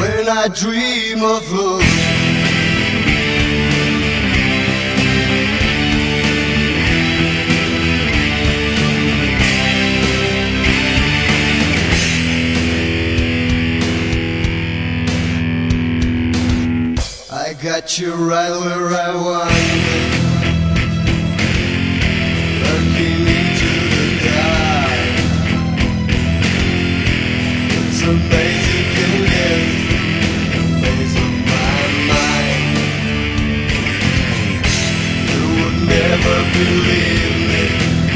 when I dream of love. I got you right where I want you, looking into the dark. It's amazing, can get the maze of my mind. You would never believe me,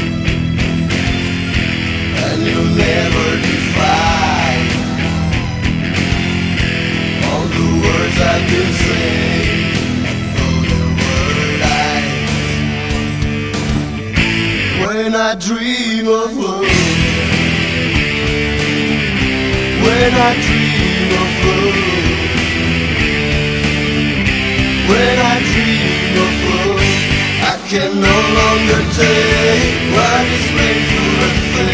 and you'll never defy all the words I've been saying. When I dream of love, when I dream of love, when I dream of love, I can no longer take what is made for a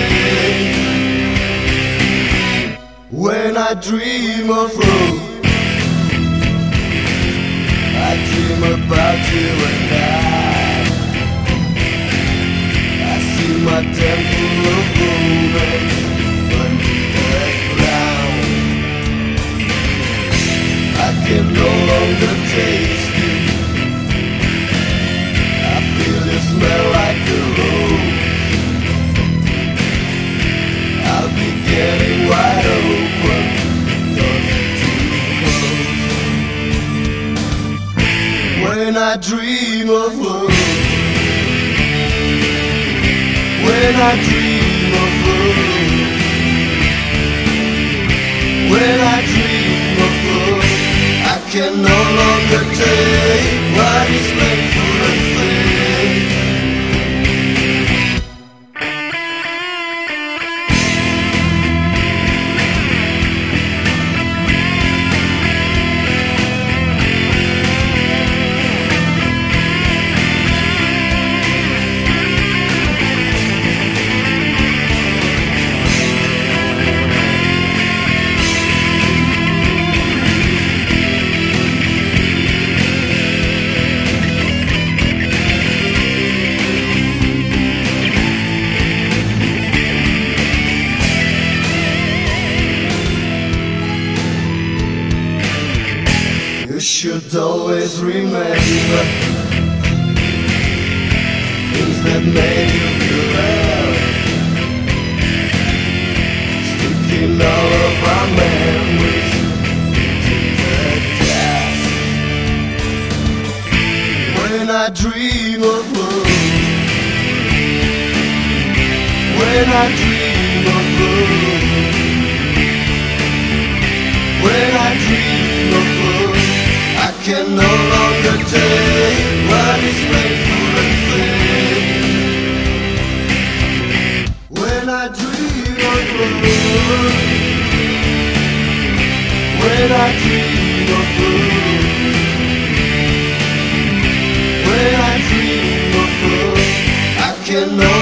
thing. When I dream of love, I dream about you and my temple of romance beneath the ground. I can no longer taste you. I feel you smell like a rose. I'll be getting wide open, nothing too close. When I dream of love, when I dream of love, when I dream of love, I can no longer take what is meant for a thing. You should always remember things that made you feel love, sticking all of our memories into the dust. When I dream of love, when I dream of love, when I dream of love, I can no longer take what is meant for a thing. When I dream of love, when I dream of love, when I dream of love, I can no